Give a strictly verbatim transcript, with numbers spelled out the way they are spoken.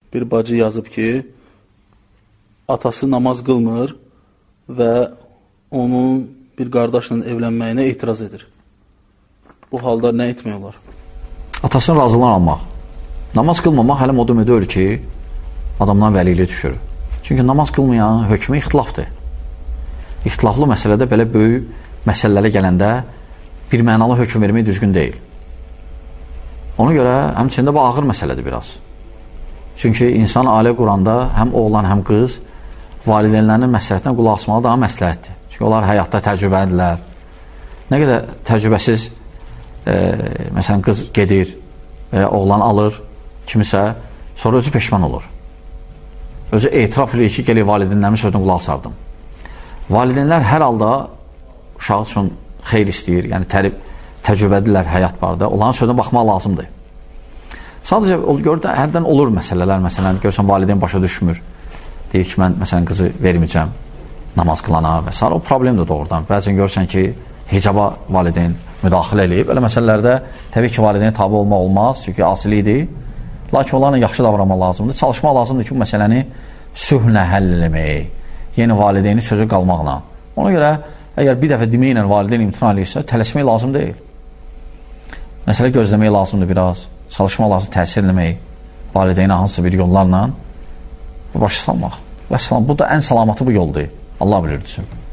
bir bacı yazıb ki, atası namaz qılmır və onun bir qardaşla evlənməyinə etiraz edir. Bu halda nə etmək olar? Atasının razılığını almaq. Namaz qılmamaq hələm o demək deyil ki, adamdan vəlilik düşür. Çünki namaz qılmayan hökmü ixtilafdır. İxtilaflı məsələdə belə böyük məsələlərə gələndə bir mənalı hökm vermək düzgün deyil. Ona görə həmçində bu ağır məsələdir biraz. Çünki insan ailə quranda həm oğlan, həm qız valideynlərinin məsləhətinə qulaq asmağı daha məsləhətdir. Çünki onlar həyatda təcrübəlidirlər. Nə qədər təcrübəsiz e, məsələn qız gedir və ya oğlan alır kimisə, sonra özü peşman olur. Özü etiraf edir ki, gələk valideynlərimin sözünə qulaq asardım. Valideynlər hər halda uşaq üçün xeyir istəyir, yəni tərib, təcrübədirlər həyat barədə, onların sözünə baxmaq lazımdır. Sadəcə, görürdə, hərdən olur məsələlər, məsələn, görürsən, valideyn başa düşmür, deyir ki, mən məsələn, qızı verməyəcəm, namaz qılana və s. O problem də doğrudan. Bəzən görürsən ki, hicaba valideyn müdaxilə eləyib, elə məsələlərdə təbii ki, valideyn tabi olmaq olmaz, çünki asilidir, lakin onlarla yaxşı davranmaq lazımdır, çalışmaq lazımdır ki, bu məsələni sülhlə həll eləmək, yeni valideyni sözü qalmaqla. Ona görə, əgər bir dəfə deməklə valideyn imtina edirsə, tələsmək lazım deyil. Məsələ gözləmək lazımdır biraz, çalışmaq lazım, təsir eləmək, valideyni hansısa bir yollarla başa salmaq. Və bu da ən salamatı bu yoldur. Allah bilir, düşün.